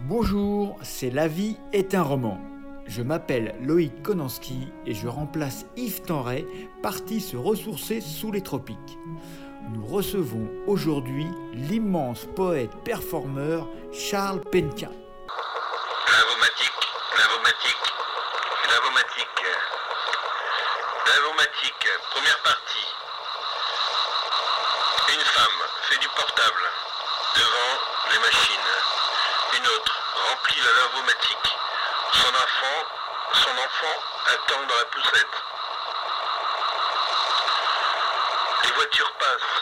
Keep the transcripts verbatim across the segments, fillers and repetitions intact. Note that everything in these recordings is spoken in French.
Bonjour, c'est La vie est un roman. Je m'appelle Loïc Konanski et je remplace Yves Tenray, parti se ressourcer sous les tropiques. Nous recevons aujourd'hui l'immense poète-performeur Charles Penquin. Lavomatique, lavomatique, lavomatique, lavomatique, première partie. Une femme fait du portable devant les machines. Une autre remplit la lavomatique. Son enfant, son enfant attend dans la poussette. Les voitures passent.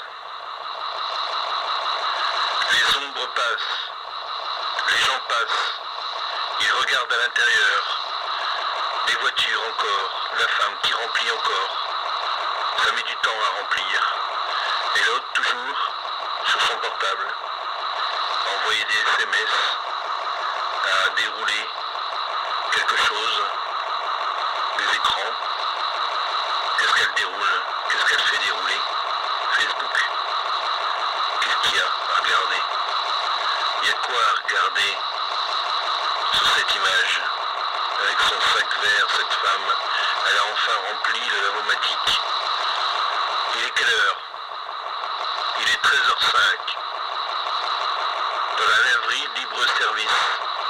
Les ombres passent. Les gens passent. Ils regardent à l'intérieur. Les voitures encore. La femme qui remplit encore. Ça met du temps à remplir. Et l'autre toujours sur son portable. Envoyer des S M S. À dérouler quelque chose. Des écrans. Qu'est-ce qu'elle déroule? Qu'est-ce qu'elle fait dérouler? Facebook. Qu'est-ce qu'il y a à regarder? Il y a quoi à regarder sur cette image? Avec son sac vert, cette femme, elle a enfin rempli le lavomatique. Il est quelle heure? Il est treize heures cinq. Dans la laverie libre-service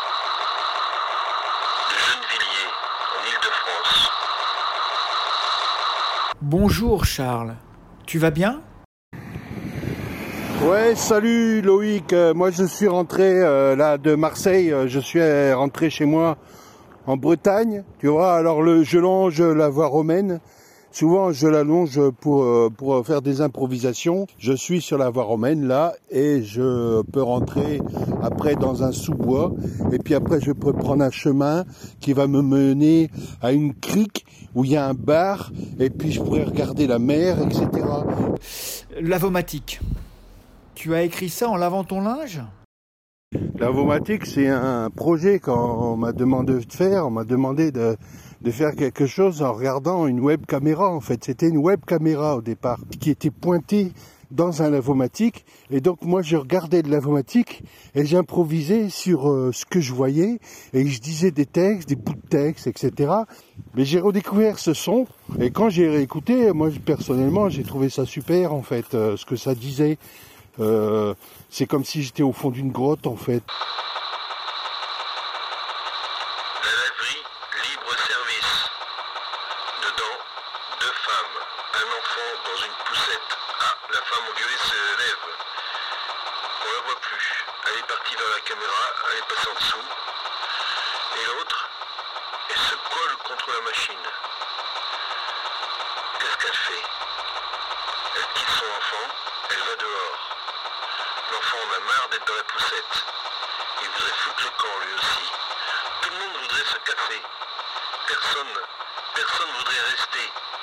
de Gennevilliers, en Île-de-France. Bonjour Charles, tu vas bien ? Ouais, salut Loïc, Euh, moi je suis rentré euh, là de Marseille, Euh, je suis euh, rentré chez moi en Bretagne, tu vois, alors le, je longe la voie romaine, souvent je la longe pour, euh, pour faire des improvisations, je suis sur la voie romaine là et je peux rentrer après dans un sous-bois et puis après je peux prendre un chemin qui va me mener à une crique où il y a un bar et puis je pourrais regarder la mer, et cetera. Lavomatique. Tu as écrit ça en lavant ton linge ? Lavomatique, c'est un projet qu'on m'a demandé de faire. On m'a demandé de, de faire quelque chose en regardant une web caméra. En fait, c'était une web caméra au départ qui était pointée dans un lavomatique. Et donc moi, je regardais le lavomatique et j'improvisais sur euh, ce que je voyais et je disais des textes, des bouts de texte, et cetera. Mais j'ai redécouvert ce son et quand j'ai réécouté, moi personnellement, j'ai trouvé ça super en fait, euh, ce que ça disait. Euh, c'est comme si j'étais au fond d'une grotte en fait. La laverie libre-service. Dedans, deux femmes, un enfant dans une poussette. Ah, la femme au violet se lève. On la voit plus. Elle est partie vers la caméra, elle est passée en dessous. Et l'autre, elle se colle contre la machine. Qu'est-ce qu'elle fait? Elle quitte son enfant, elle va dehors. L'enfant en a marre d'être dans la poussette. Il voudrait foutre le camp lui aussi. Tout le monde voudrait se casser. Personne, personne voudrait rester.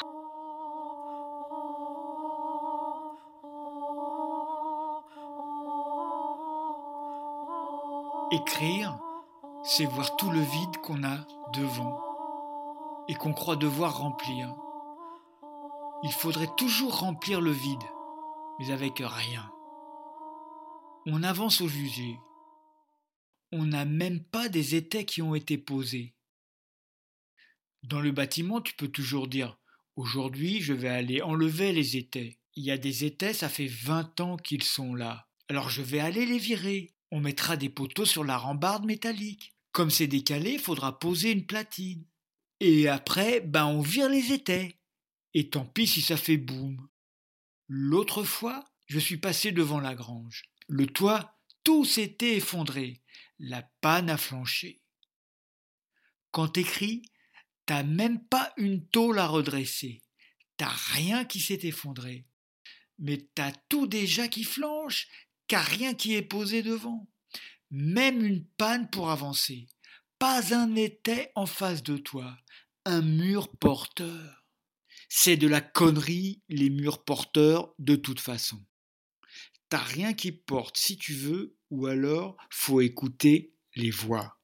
Écrire, c'est voir tout le vide qu'on a devant et qu'on croit devoir remplir. Il faudrait toujours remplir le vide, mais avec rien. On avance au jugé. On n'a même pas des étais qui ont été posés. Dans le bâtiment, tu peux toujours dire « Aujourd'hui, je vais aller enlever les étais. Il y a des étais, ça fait vingt ans qu'ils sont là. Alors je vais aller les virer. On mettra des poteaux sur la rambarde métallique. Comme c'est décalé, il faudra poser une platine. Et après, ben on vire les étais. Et tant pis si ça fait boum. » L'autre fois, je suis passé devant la grange. Le toit, tout s'était effondré. La panne a flanché. Quand t'écris, t'as même pas une tôle à redresser. T'as rien qui s'est effondré. Mais t'as tout déjà qui flanche, car rien qui est posé devant. Même une panne pour avancer. Pas un étai en face de toi. Un mur porteur. C'est de la connerie, les murs porteurs, de toute façon. T'as rien qui porte si tu veux, ou alors faut écouter les voix.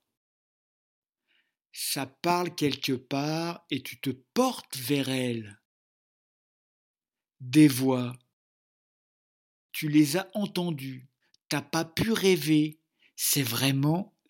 Ça parle quelque part et tu te portes vers elles. Des voix. Tu les as entendues. T'as pas pu rêver. C'est vraiment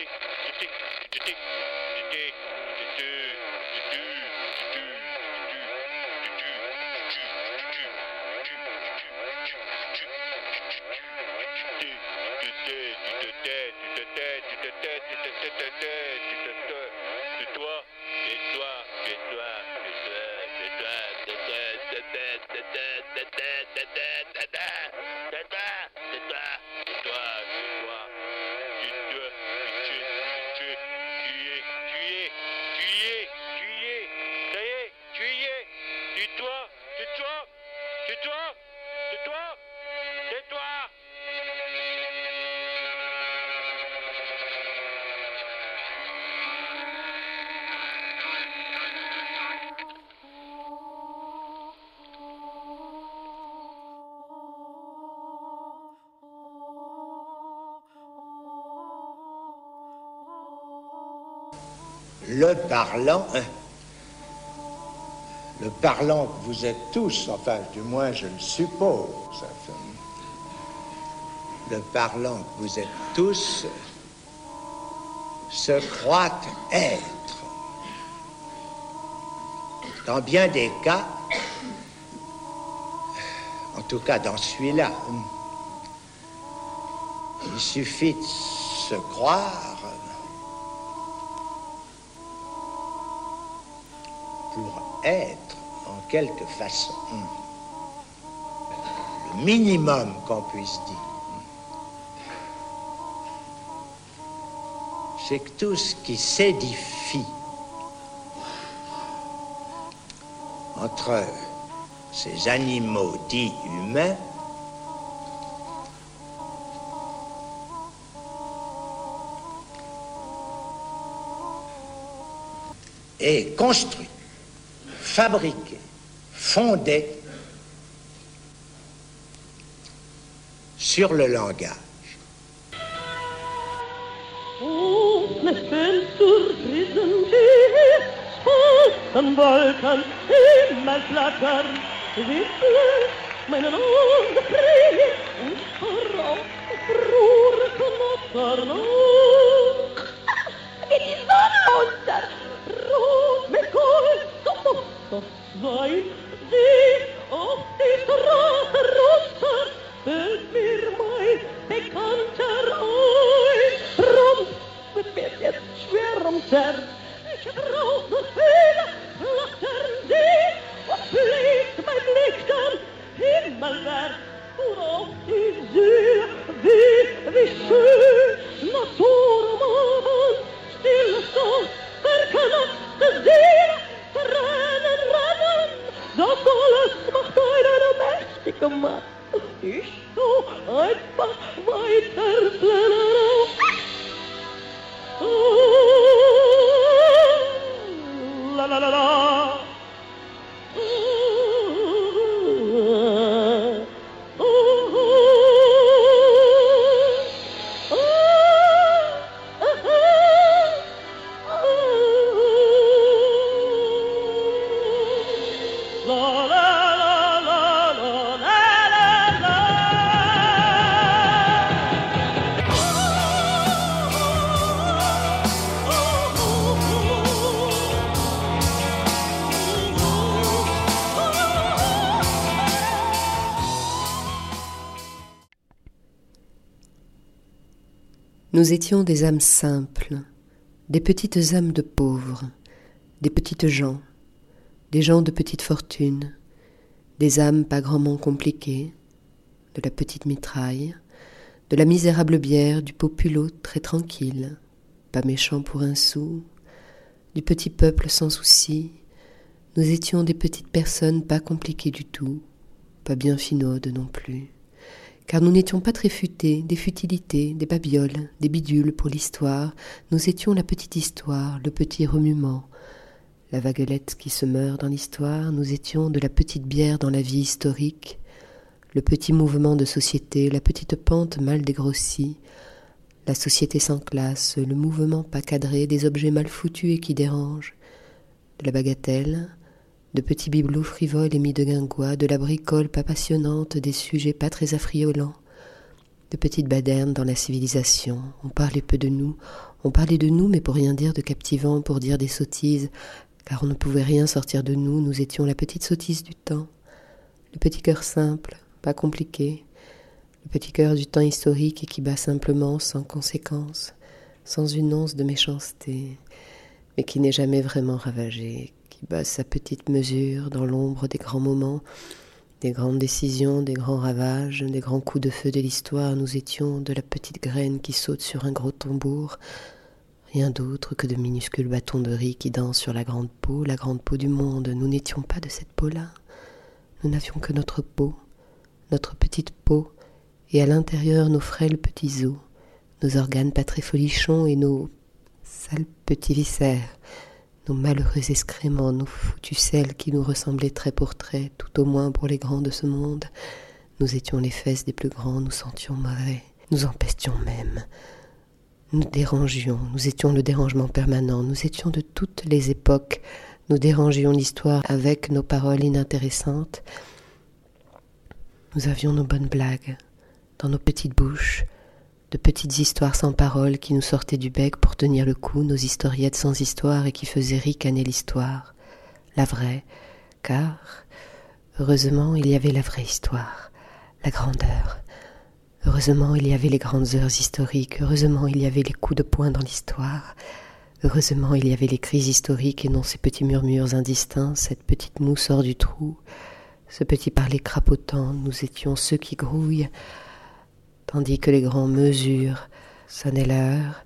Le parlant, le parlant que vous êtes tous, enfin du moins je le suppose, enfin, le parlant que vous êtes tous se croit être. Dans bien des cas, en tout cas dans celui-là, il suffit de se croire pour être, en quelque façon, le minimum qu'on puisse dire. C'est que tout ce qui s'édifie entre ces animaux dits humains est construit, fabriqué, fondé sur le langage. Von Wolken Himmelsblätter wipfeln meinen Augen frei und voraus Ruhrknotter noch. Geht die Sonne unter, rot mit Gold, so muss das sein. Sieh auf die Straße runter, fällt mir mein Bekannter ein. Drum wird mir jetzt schwer ums Herz. Ich brauch noch viele Laternen, die und blickt mein Blick dann himmelwärts und auf die See. Wie, wie schön Natur am Abend, still so verknopfte Seele, Tränen rennen, das alles macht einen mächtigen Mann. Ich so einfach weiter flennen. La la la la. Nous étions des âmes simples, des petites âmes de pauvres, des petites gens, des gens de petite fortune, des âmes pas grandement compliquées, de la petite mitraille, de la misérable bière, du populo très tranquille, pas méchant pour un sou, du petit peuple sans souci. Nous étions des petites personnes pas compliquées du tout, pas bien finaudes non plus. Car nous n'étions pas très futés, des futilités, des babioles, des bidules pour l'histoire. Nous étions la petite histoire, le petit remuement, la vaguelette qui se meurt dans l'histoire. Nous étions de la petite bière dans la vie historique, le petit mouvement de société, la petite pente mal dégrossie, la société sans classe, le mouvement pas cadré, des objets mal foutus et qui dérangent, de la bagatelle, de petits bibelots frivoles émis de guingois, de la bricole pas passionnante, des sujets pas très affriolants, de petites badernes dans la civilisation. On parlait peu de nous, on parlait de nous, mais pour rien dire de captivant, pour dire des sottises, car on ne pouvait rien sortir de nous, nous étions la petite sottise du temps, le petit cœur simple, pas compliqué, le petit cœur du temps historique et qui bat simplement, sans conséquence, sans une once de méchanceté, mais qui n'est jamais vraiment ravagé, qui bat sa petite mesure dans l'ombre des grands moments, des grandes décisions, des grands ravages, des grands coups de feu de l'histoire. Nous étions de la petite graine qui saute sur un gros tambour, rien d'autre que de minuscules bâtons de riz qui dansent sur la grande peau, la grande peau du monde. Nous n'étions pas de cette peau-là, nous n'avions que notre peau, notre petite peau, et à l'intérieur nos frêles petits os, nos organes pas très folichons et nos sales petits viscères, nos malheureux excréments, nos foutus selles qui nous ressemblaient trait pour trait, tout au moins pour les grands de ce monde. Nous étions les fesses des plus grands, nous sentions mauvais, nous empestions même. Nous dérangions, nous étions le dérangement permanent, nous étions de toutes les époques, nous dérangions l'histoire avec nos paroles inintéressantes. Nous avions nos bonnes blagues dans nos petites bouches, de petites histoires sans parole qui nous sortaient du bec pour tenir le coup, nos historiettes sans histoire et qui faisaient ricaner l'histoire, la vraie, car, heureusement, il y avait la vraie histoire, la grandeur. Heureusement, il y avait les grandes heures historiques, heureusement, il y avait les coups de poing dans l'histoire, heureusement, il y avait les crises historiques et non ces petits murmures indistincts, cette petite mousse hors du trou, ce petit parler crapotant, nous étions ceux qui grouillent, tandis que les grands mesurent, sonnaient l'heure.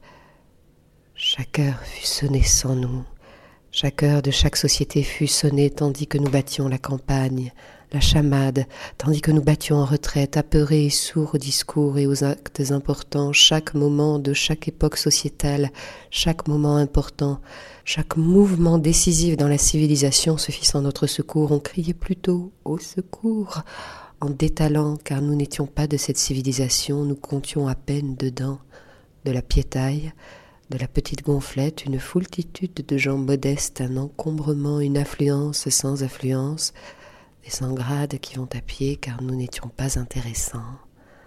Chaque heure fut sonnée sans nous, chaque heure de chaque société fut sonnée tandis que nous battions la campagne, la chamade, tandis que nous battions en retraite, apeurés et sourds aux discours et aux actes importants, chaque moment de chaque époque sociétale, chaque moment important, chaque mouvement décisif dans la civilisation se fit sans notre secours. On criait plutôt « au secours !» en détalant, car nous n'étions pas de cette civilisation, nous comptions à peine dedans, de la piétaille, de la petite gonflette, une foultitude de gens modestes, un encombrement, une affluence sans affluence, des sans-grades qui vont à pied, car nous n'étions pas intéressants.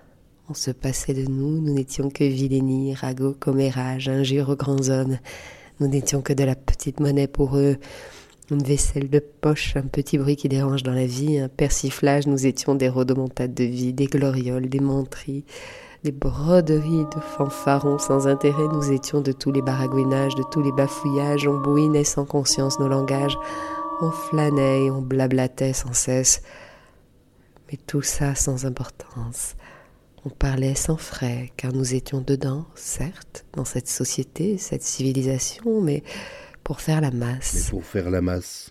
On se passait de nous, nous n'étions que vilénie, ragots, commérages, injures aux grands hommes, nous n'étions que de la petite monnaie pour eux, une vaisselle de poche, un petit bruit qui dérange dans la vie, un persiflage, nous étions des rodomontades de vie, des glorioles, des menteries, des broderies de fanfarons sans intérêt, nous étions de tous les baragouinages, de tous les bafouillages, on bouinait sans conscience nos langages, on flânait et on blablatait sans cesse, mais tout ça sans importance. On parlait sans frais, car nous étions dedans, certes, dans cette société, cette civilisation, mais pour faire la masse. Mais pour faire la masse,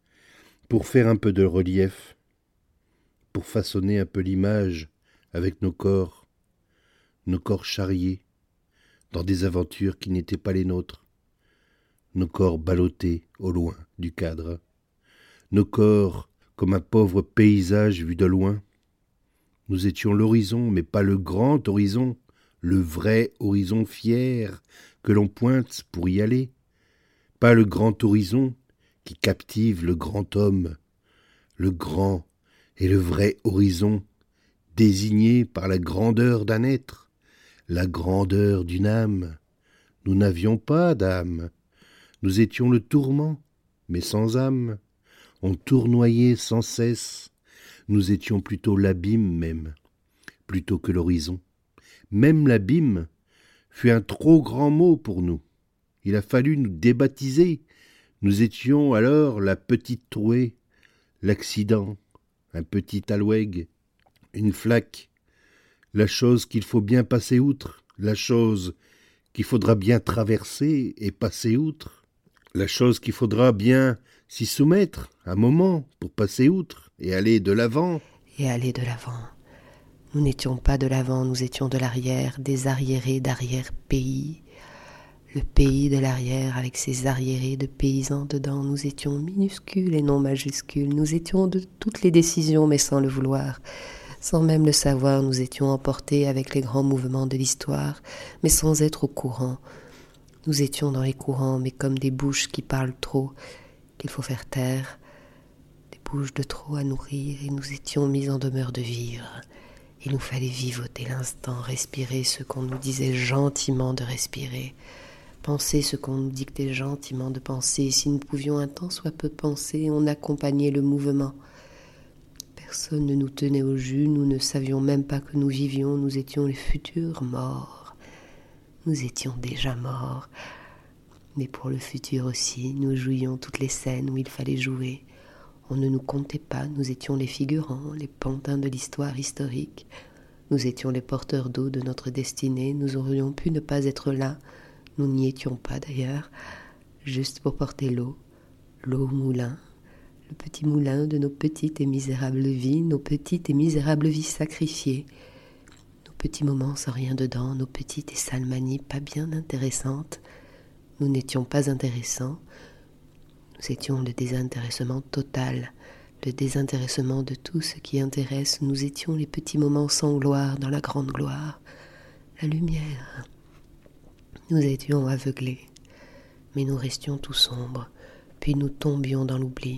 pour faire un peu de relief, pour façonner un peu l'image avec nos corps, nos corps charriés, dans des aventures qui n'étaient pas les nôtres, nos corps ballottés au loin du cadre, nos corps comme un pauvre paysage vu de loin. Nous étions l'horizon, mais pas le grand horizon, le vrai horizon fier que l'on pointe pour y aller. Pas le grand horizon qui captive le grand homme, le grand et le vrai horizon, désigné par la grandeur d'un être, la grandeur d'une âme. Nous n'avions pas d'âme, nous étions le tourment, mais sans âme. On tournoyait sans cesse, nous étions plutôt l'abîme même, plutôt que l'horizon. Même l'abîme fut un trop grand mot pour nous. Il a fallu nous débaptiser. Nous étions alors la petite trouée, l'accident, un petit alouègue, une flaque, la chose qu'il faut bien passer outre, la chose qu'il faudra bien traverser et passer outre, la chose qu'il faudra bien s'y soumettre un moment pour passer outre et aller de l'avant. Et aller de l'avant. Nous n'étions pas de l'avant, nous étions de l'arrière, des arriérés d'arrière-pays. Le pays de l'arrière avec ses arriérés de paysans dedans, nous étions minuscules et non majuscules, nous étions de toutes les décisions mais sans le vouloir. Sans même le savoir, nous étions emportés avec les grands mouvements de l'histoire, mais sans être au courant. Nous étions dans les courants, mais comme des bouches qui parlent trop, qu'il faut faire taire, des bouches de trop à nourrir, et nous étions mis en demeure de vivre. Il nous fallait vivoter l'instant, respirer ce qu'on nous disait gentiment de respirer, penser ce qu'on nous dictait gentiment de penser. Si nous pouvions un tant soit peu penser, on accompagnait le mouvement. Personne ne nous tenait au jus, nous ne savions même pas que nous vivions, nous étions les futurs morts. Nous étions déjà morts. Mais pour le futur aussi, nous jouions toutes les scènes où il fallait jouer. On ne nous comptait pas, nous étions les figurants, les pantins de l'histoire historique. Nous étions les porteurs d'eau de notre destinée, nous aurions pu ne pas être là, nous n'y étions pas d'ailleurs, juste pour porter l'eau, l'eau au moulin, le petit moulin de nos petites et misérables vies, nos petites et misérables vies sacrifiées, nos petits moments sans rien dedans, nos petites et sales manies pas bien intéressantes. Nous n'étions pas intéressants, nous étions le désintéressement total, le désintéressement de tout ce qui intéresse. Nous étions les petits moments sans gloire dans la grande gloire, la lumière. Nous étions aveuglés, mais nous restions tout sombres, puis nous tombions dans l'oubli.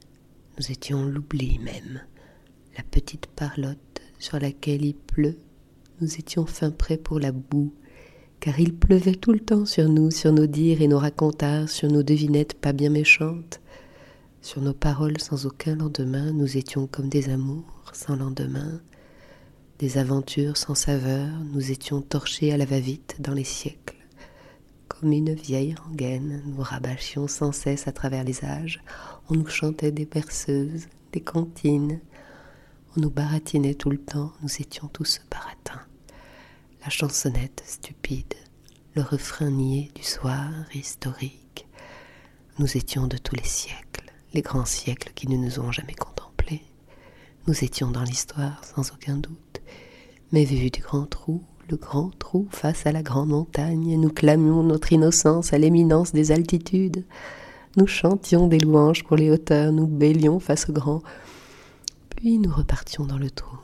Nous étions l'oubli même, la petite parlotte sur laquelle il pleut. Nous étions fin prêts pour la boue, car il pleuvait tout le temps sur nous, sur nos dires et nos racontars, sur nos devinettes pas bien méchantes, sur nos paroles sans aucun lendemain. Nous étions comme des amours sans lendemain, des aventures sans saveur. Nous étions torchés à la va-vite dans les siècles. Comme une vieille rengaine, nous rabâchions sans cesse à travers les âges. On nous chantait des berceuses, des cantines. On nous baratinait tout le temps, nous étions tous baratins. La chansonnette stupide, le refrain niais du soir historique. Nous étions de tous les siècles, les grands siècles qui ne nous ont jamais contemplés. Nous étions dans l'histoire sans aucun doute, mais vu du grand trou, le grand trou face à la grande montagne, nous clamions notre innocence à l'éminence des altitudes. Nous chantions des louanges pour les hauteurs, nous bêlions face au grand, puis nous repartions dans le trou.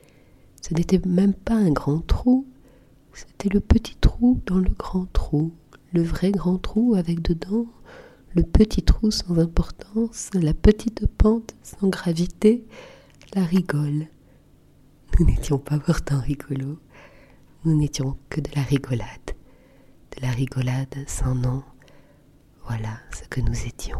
Ce n'était même pas un grand trou, c'était le petit trou dans le grand trou, le vrai grand trou avec dedans le petit trou sans importance, la petite pente sans gravité, la rigole. Nous n'étions pas pourtant rigolos, nous n'étions que de la rigolade, de la rigolade sans nom. Voilà ce que nous étions.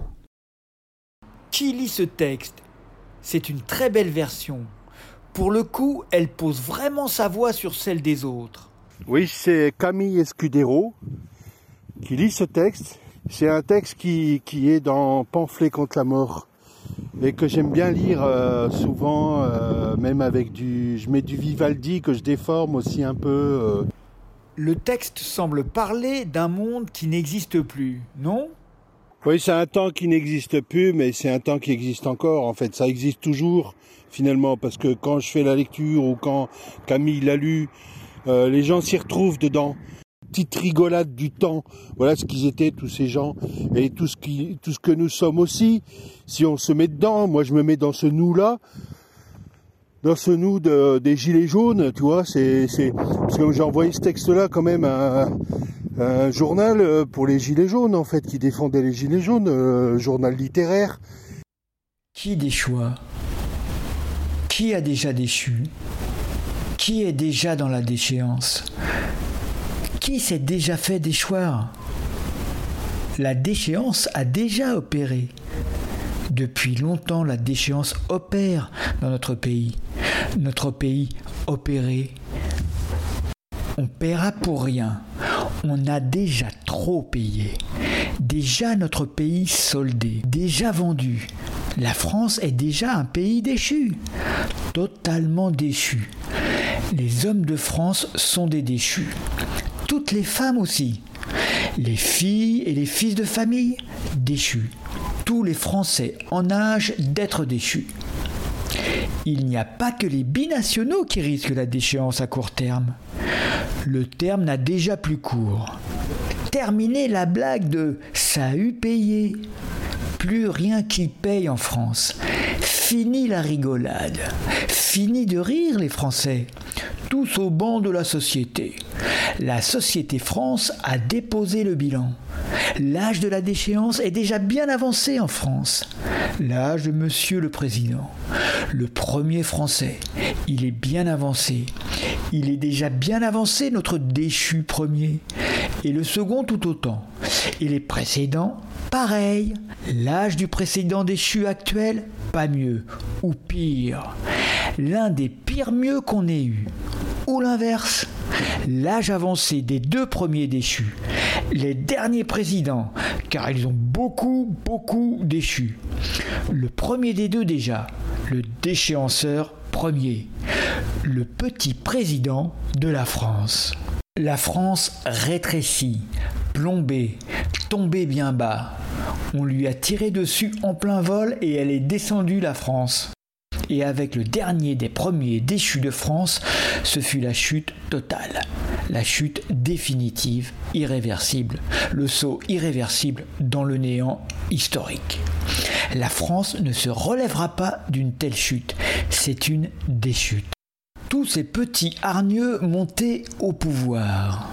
Qui lit ce texte ? C'est une très belle version. Pour le coup, elle pose vraiment sa voix sur celle des autres. Oui, c'est Camille Escudero qui lit ce texte. C'est un texte qui, qui est dans Pamphlet contre la mort et que j'aime bien lire euh, souvent, euh, même avec du... Je mets du Vivaldi que je déforme aussi un peu. Euh. Le texte semble parler d'un monde qui n'existe plus, non ? Oui, c'est un temps qui n'existe plus, mais c'est un temps qui existe encore. En fait, ça existe toujours, finalement, parce que quand je fais la lecture ou quand Camille l'a lu, euh, les gens s'y retrouvent dedans. Petite rigolade du temps, voilà ce qu'ils étaient, tous ces gens, et tout ce, qui, tout ce que nous sommes aussi. Si on se met dedans, moi je me mets dans ce nous-là, dans ce nous de, des gilets jaunes, tu vois, c'est, c'est, parce que j'ai envoyé ce texte-là quand même à un journal pour les gilets jaunes, en fait, qui défendait les gilets jaunes, un journal littéraire. Qui déchoit ? Qui a déjà déchu ? Qui est déjà dans la déchéance ? Qui s'est déjà fait déchoir ? La déchéance a déjà opéré. Depuis longtemps, la déchéance opère dans notre pays. Notre pays opéré. On paiera pour rien. On a déjà trop payé. Déjà notre pays soldé. Déjà vendu. La France est déjà un pays déchu. Totalement déchu. Les hommes de France sont des déchus. Toutes les femmes aussi. Les filles et les fils de famille, déchus. Tous les Français en âge d'être déchus. Il n'y a pas que les binationaux qui risquent la déchéance à court terme. Le terme n'a déjà plus cours. Terminez la blague de « ça a eu payé ». Plus rien qui paye en France. Fini la rigolade. Fini de rire les Français. Tous au banc de la société. La société France a déposé le bilan. L'âge de la déchéance est déjà bien avancé en France. L'âge de Monsieur le Président, le premier Français, il est bien avancé. Il est déjà bien avancé, notre déchu premier. Et le second tout autant. Et les précédents, pareil. L'âge du précédent déchu actuel, pas mieux, ou pire. L'un des pires mieux qu'on ait eu. Ou l'inverse. L'âge avancé des deux premiers déchus. Les derniers présidents, car ils ont beaucoup, beaucoup déchu. Le premier des deux déjà, le déchéanceur premier. Le petit président de la France. La France rétrécit, plombée, tombée bien bas. On lui a tiré dessus en plein vol et elle est descendue, la France. Et avec le dernier des premiers déchus de France, ce fut la chute totale. La chute définitive, irréversible. Le saut irréversible dans le néant historique. La France ne se relèvera pas d'une telle chute. C'est une déchute. Tous ces petits hargneux montés au pouvoir.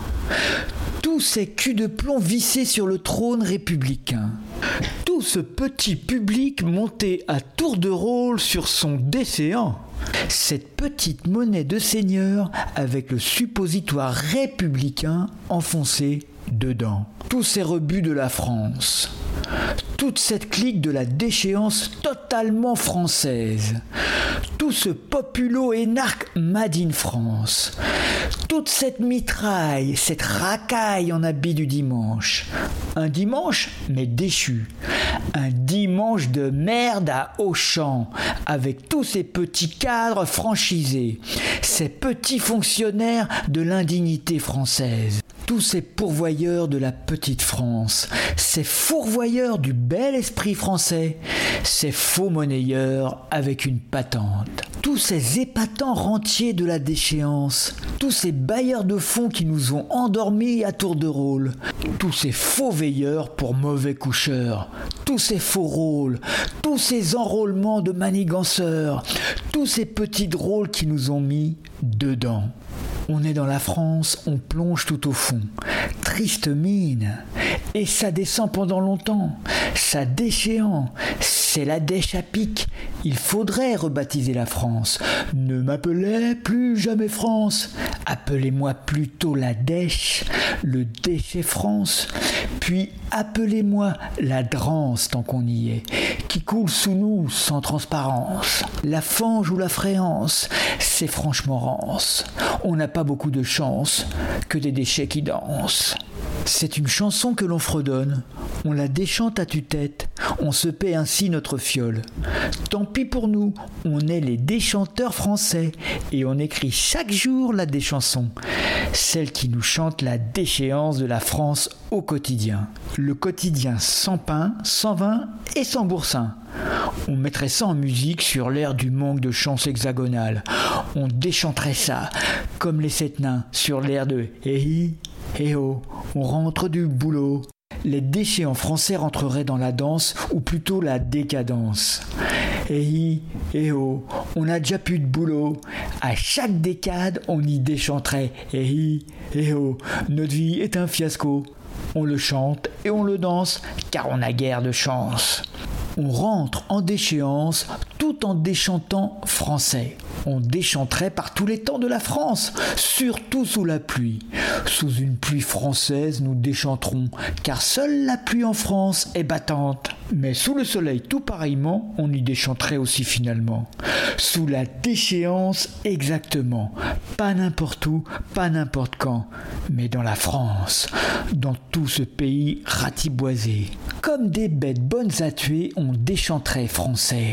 Tous ces culs de plomb vissés sur le trône républicain. Tout ce petit public monté à tour de rôle sur son décéant. Cette petite monnaie de seigneur avec le suppositoire républicain enfoncé dedans. Tous ces rebuts de la France. Toute cette clique de la déchéance totalement française. Tout ce populo énarque made in France. Toute cette mitraille, cette racaille en habit du dimanche. Un dimanche, mais déchu. Un dimanche de merde à Auchan, avec tous ces petits cadres franchisés, ces petits fonctionnaires de l'indignité française. Tous ces pourvoyeurs de la petite France, ces fourvoyeurs du bel esprit français, ces faux monnayeurs avec une patente, tous ces épatants rentiers de la déchéance, tous ces bailleurs de fonds qui nous ont endormis à tour de rôle, tous ces faux veilleurs pour mauvais coucheurs, tous ces faux rôles, tous ces enrôlements de maniganceurs, tous ces petits drôles qui nous ont mis dedans. On est dans la France, on plonge tout au fond. Triste mine. Et ça descend pendant longtemps. Ça déchéant. C'est la dèche à pic. Il faudrait rebaptiser la France. Ne m'appelez plus jamais France. Appelez-moi plutôt la dèche, le déchet France. Puis appelez-moi la drance tant qu'on y est, qui coule sous nous sans transparence. La fange ou la fréance, c'est franchement rance. On n'a pas beaucoup de chance que des déchets qui dansent. C'est une chanson que l'on fredonne, on la déchante à tue-tête, on se paie ainsi notre fiole. Tant pis pour nous, on est les déchanteurs français et on écrit chaque jour la déchanson, celle qui nous chante la déchéance de la France au quotidien. Le quotidien sans pain, sans vin et sans boursin. On mettrait ça en musique sur l'air du manque de chance hexagonale. On déchanterait ça, comme les sept nains, sur l'air de « Eh hi, eh oh, on rentre du boulot ». Les déchéants français rentreraient dans la danse, ou plutôt la décadence. Eh hi, eh oh, on a déjà plus de boulot. À chaque décade, on y déchanterait. Eh hi, eh oh, notre vie est un fiasco. On le chante et on le danse, car on n'a guère de chance. On rentre en déchéance tout en déchantant français. On déchanterait par tous les temps de la France, surtout sous la pluie. Sous une pluie française, nous déchanterons, car seule la pluie en France est battante. Mais sous le soleil tout pareillement, on y déchanterait aussi finalement. Sous la déchéance exactement. Pas n'importe où, pas n'importe quand, mais dans la France, dans tout ce pays ratiboisé. Comme des bêtes bonnes à tuer, on déchanterait français.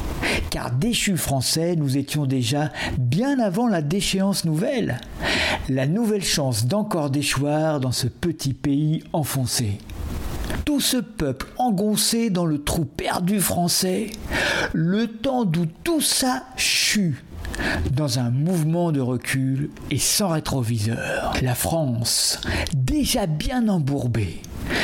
Car déchus français, nous étions déjà bien avant la déchéance nouvelle. La nouvelle chance d'encore déchoir dans ce petit pays enfoncé. Tout ce peuple engoncé dans le trou perdu français, le temps d'où tout ça chut, dans un mouvement de recul et sans rétroviseur. La France, déjà bien embourbée,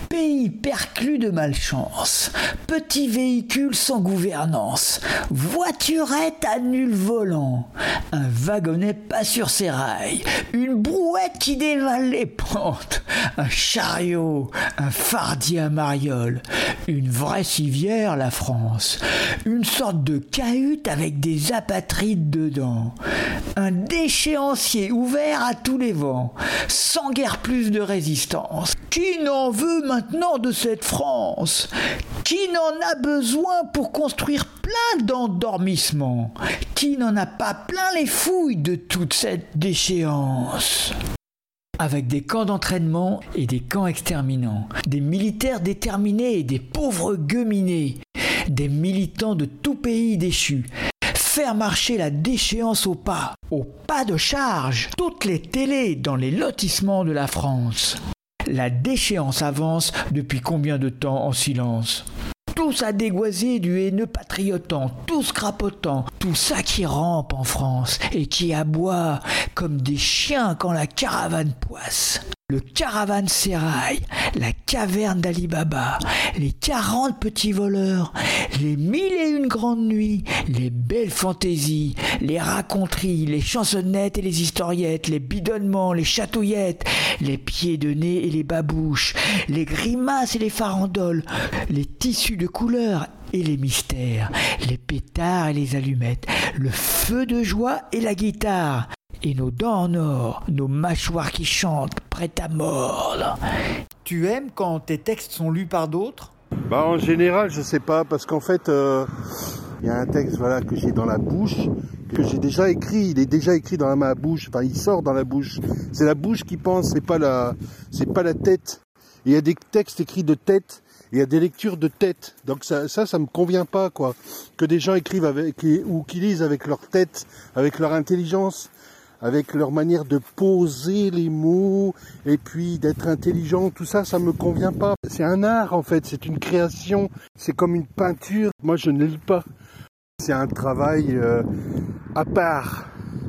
Pays perclus de malchance, petit véhicule sans gouvernance, voiturette à nul volant, un wagonnet pas sur ses rails, une brouette qui dévale les pentes, un chariot, un fardier à mariole, une vraie civière la France, une sorte de cahute avec des apatrides dedans, un déchéancier ouvert à tous les vents, sans guère plus de résistance. Qui n'en veut maintenant de cette France? Qui n'en a besoin pour construire plein d'endormissements? Qui n'en a pas plein les fouilles de toute cette déchéance? Avec des camps d'entraînement et des camps exterminants, des militaires déterminés et des pauvres gueuminés, des militants de tout pays déchus, faire marcher la déchéance au pas, au pas de charge, toutes les télés dans les lotissements de la France. La déchéance avance depuis combien de temps en silence? Tous à dégoiser du haineux patriotant, tous crapotant, tout ça qui rampe en France et qui aboie comme des chiens quand la caravane poisse. Le caravansérail, la caverne d'Ali Baba, les quarante petits voleurs, les mille et une grandes nuits, les belles fantaisies, les raconteries, les chansonnettes et les historiettes, les bidonnements, les chatouillettes, les pieds de nez et les babouches, les grimaces et les farandoles, les tissus de couleurs et les mystères, les pétards et les allumettes, le feu de joie et la guitare, et nos dents en or, nos mâchoires qui chantent, prêtes à mordre. Tu aimes quand tes textes sont lus par d'autres? Bah en général, je sais pas, parce qu'en fait, il euh, y a un texte voilà, que j'ai dans la bouche, que j'ai déjà écrit, il est déjà écrit dans ma bouche, enfin il sort dans la bouche. C'est la bouche qui pense, c'est pas la, c'est pas la tête. Il y a des textes écrits de tête, il y a des lectures de tête. Donc ça, ça, ça me convient pas, quoi. Que des gens écrivent avec, ou qu'ils lisent avec leur tête, avec leur intelligence, avec leur manière de poser les mots, et puis d'être intelligent, tout ça, ça me convient pas. C'est un art, en fait, c'est une création, c'est comme une peinture. Moi, je ne lis pas. C'est un travail euh, à part,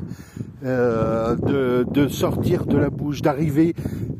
euh, de, de sortir de la bouche, d'arriver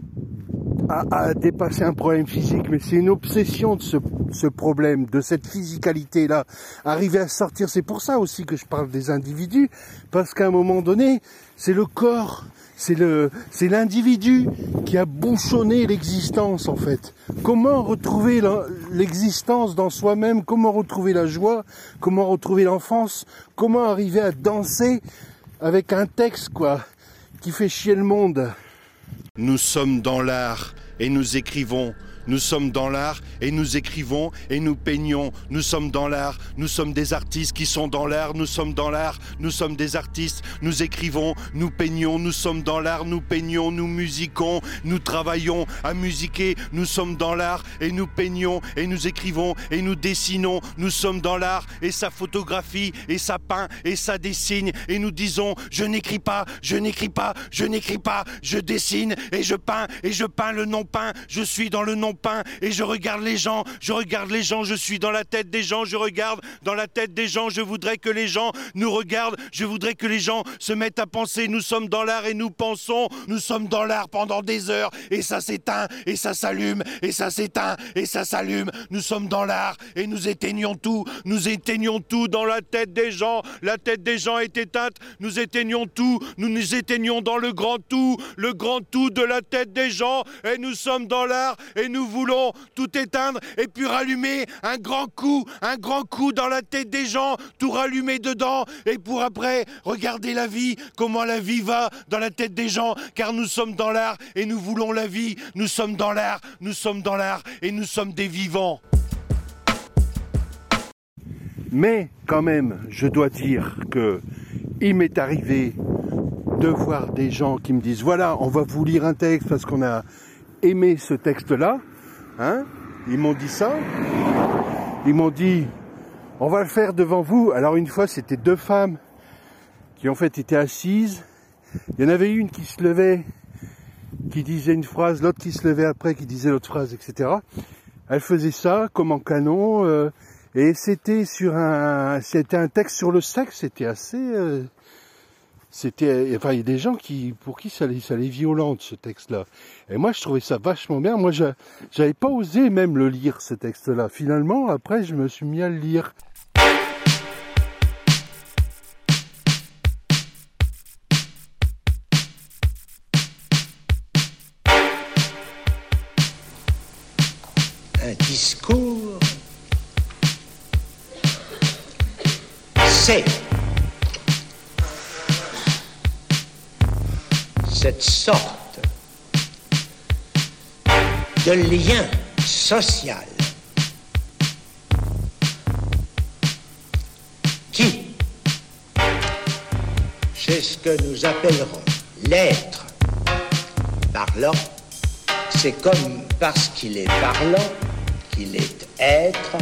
à, à dépasser un problème physique, mais c'est une obsession de ce, ce problème, de cette physicalité-là. Arriver à sortir, c'est pour ça aussi que je parle des individus, parce qu'à un moment donné, c'est le corps, c'est le, c'est l'individu qui a bouchonné l'existence, en fait. Comment retrouver l'existence dans soi-même? Comment retrouver la joie? Comment retrouver l'enfance? Comment arriver à danser avec un texte, quoi, qui fait chier le monde? Nous sommes dans l'art et nous écrivons. Nous sommes dans l'art et nous écrivons et nous peignons. Nous sommes dans l'art, nous sommes des artistes qui sont dans l'art. Nous sommes dans l'art, nous sommes des artistes. Nous écrivons, nous peignons. Nous sommes dans l'art, nous peignons, nous musiquons. Nous travaillons à musiquer. Nous sommes dans l'art et nous peignons et nous écrivons et nous dessinons. Nous sommes dans l'art et ça photographie et ça peint et ça dessine. Et nous disons, je n'écris pas, je n'écris pas, je n'écris pas. Je dessine et je peins et je peins le non peint. Je suis dans le non peint et je regarde les gens, je regarde les gens, je suis dans la tête des gens, je regarde dans la tête des gens, je voudrais que les gens nous regardent, je voudrais que les gens se mettent à penser, nous sommes dans l'art et nous pensons, nous sommes dans l'art pendant des heures et ça s'éteint et ça s'allume et ça s'éteint et ça s'allume, nous sommes dans l'art et nous éteignons tout, nous éteignons tout dans la tête des gens, la tête des gens est éteinte, nous éteignons tout, nous nous éteignons dans le grand tout, le grand tout de la tête des gens et nous sommes dans l'art et nous voulons tout éteindre et puis rallumer un grand coup, un grand coup dans la tête des gens, tout rallumer dedans et pour après regarder la vie, comment la vie va dans la tête des gens, car nous sommes dans l'art et nous voulons la vie, nous sommes dans l'art, nous sommes dans l'art et nous sommes des vivants. Mais quand même, je dois dire que il m'est arrivé de voir des gens qui me disent voilà, on va vous lire un texte parce qu'on a aimé ce texte-là. Hein? Ils m'ont dit ça. Ils m'ont dit on va le faire devant vous. Alors une fois, c'était deux femmes qui en fait étaient assises. Il y en avait une qui se levait, qui disait une phrase, l'autre qui se levait après, qui disait l'autre phrase, et cetera. Elle faisait ça comme en canon. Euh, et c'était sur un, c'était un texte sur le sexe. C'était assez, euh, c'était, enfin, il y a des gens qui, pour qui ça les, ça les violente, ce texte-là. Et moi, je trouvais ça vachement bien. Moi, je, j'avais pas osé même le lire, ce texte-là. Finalement, après, je me suis mis à le lire. Un discours, c'est cette sorte de lien social qui, c'est ce que nous appellerons l'être parlant, c'est comme parce qu'il est parlant qu'il est être.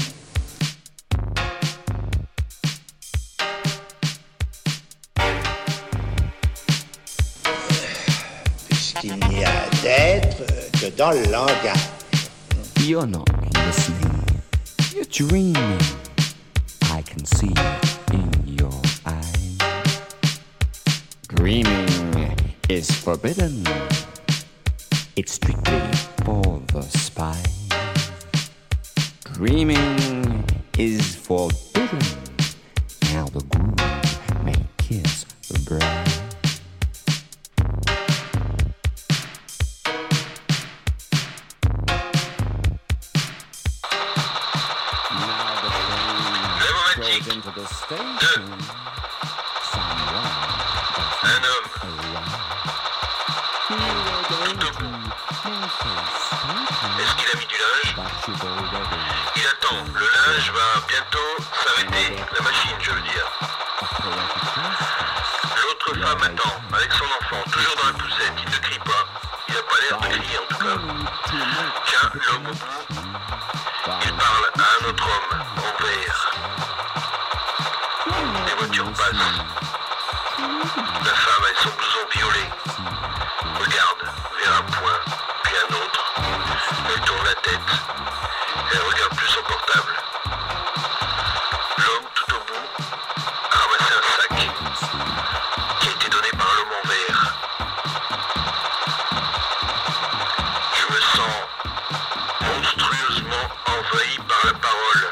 Puisqu'il n'y a d'être que dans le langage. You're not listening. You're dreaming. I can see in your eyes. Dreaming is forbidden. It's strictly for the spy. Dreaming is forbidden. Now the groom may kiss the bride. Now the train goes into the station. Someone Un homme, est-ce qu'il a mis du linge? Il attend, le linge va bientôt s'arrêter, la machine je veux dire. L'autre femme attend, avec son enfant, toujours dans la poussette, il ne crie pas, il n'a pas l'air de crier en tout cas. Tiens, l'homme au bout, il parle à un autre homme, en vert. Les voitures passent. La femme avec son blouson violet regarde vers un point, puis un autre. Elle tourne la tête. Elle regarde plus son portable. L'homme tout au bout a ramassé un sac qui a été donné par l'homme en vert. Je me sens monstrueusement envahi par la parole.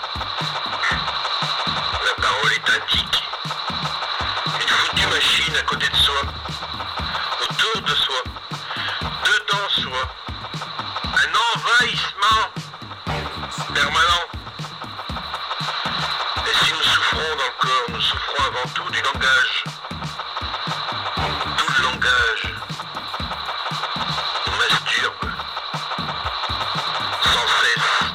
La parole est un tic. Une foutue machine à côté de soi, autour de soi, dedans soi. Un envahissement permanent. Et si nous souffrons dans le corps, nous souffrons avant tout du langage. Tout le langage nous masturbe sans cesse.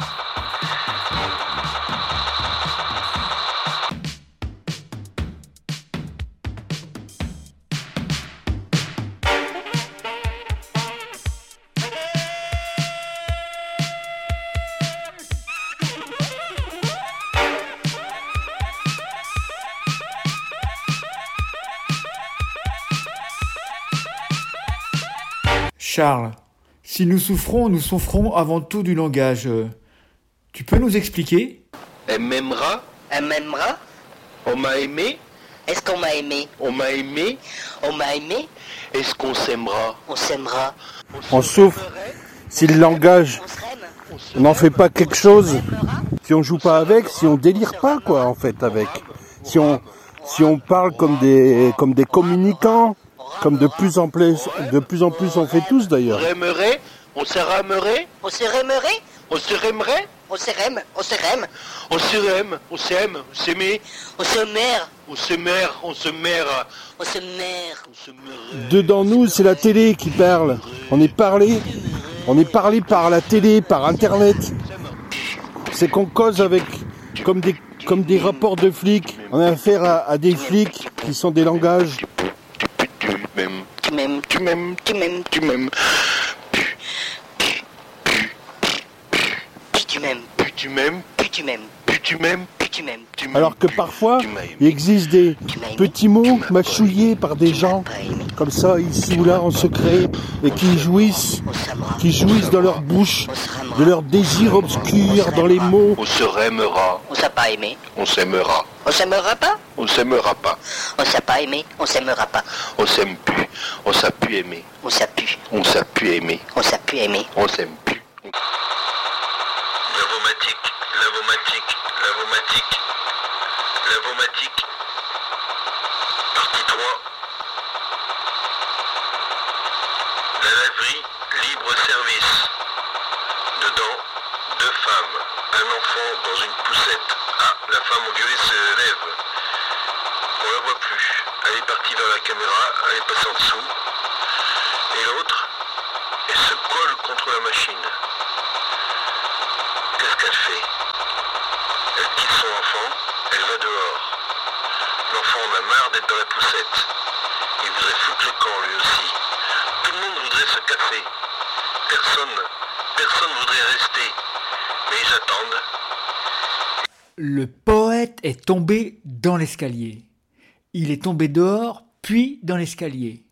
Charles, si nous souffrons, nous souffrons avant tout du langage. Tu peux nous expliquer? Elle m'aimera. Elle m'aimera. On m'a aimé. Est-ce qu'on m'a aimé? On m'a aimé. On m'a aimé. Est-ce qu'on s'aimera? On s'aimera. On souffre si le langage, on n'en fait pas quelque chose, si on joue pas avec, si on délire pas quoi en fait avec, si on si on parle comme des comme des communicants, comme de plus en plus de plus en plus on fait tous d'ailleurs. On s'aimerait, on se ramerait, On se raimerait. on se raimerait, On se raime. On se raime. on se raime, on s'aime, on s'aimait, On se mère. on se mère, on se mère, On se mère. on se meurt. Dedans nous, c'est la télé qui parle. On est parlé, on est parlé par la télé, par internet. C'est qu'on cause avec comme des comme des rapports de flics. On a affaire à, à des flics qui sont des langages. Tu m'aimes, Tu m'aimes. tu m'aimes, Tu m'aimes. tu m'aimes, Puis tu m'aimes. puis tu m'aimes, Puis tu m'aimes. puis tu m'aimes, Puis tu m'aimes. tu m'aimes. Alors que parfois, Tu m'as aimé. il existe des Tu m'as aimé. petits mots mâchouillés par des gens Pas aimé. comme ça, ici ou là, en secret, et qui jouissent, On s'aimera. qui jouissent dans leur bouche On se raimera. de leurs désirs obscurs dans les mots. On se raimera. On s'est pas aimé. On s'aimera. On s'aimera pas. On s'aimera pas. On s'est pas aimé. On s'aimera pas. On s'aime plus. On s'est pu aimer. On s'est pu. On s'est pu aimer. On s'est pu aimer. On s'aime plus. Lavomatique, lavomatique, lavomatique, lavomatique. Partie trois. La laverie, libre service. Dedans, deux femmes. Un enfant dans une poussette. Ah, la femme engueulée se lève. On la voit plus. Elle est partie dans la caméra, elle est passée en dessous. Et l'autre, elle se colle contre la machine. Qu'est-ce qu'elle fait? Elle quitte son enfant, elle va dehors. L'enfant en a marre d'être dans la poussette. Il voudrait foutre le camp lui aussi. Tout le monde voudrait se casser. Personne, personne voudrait rester. Mais ils attendent. Le poète est tombé dans l'escalier. Il est tombé dehors, puis dans l'escalier.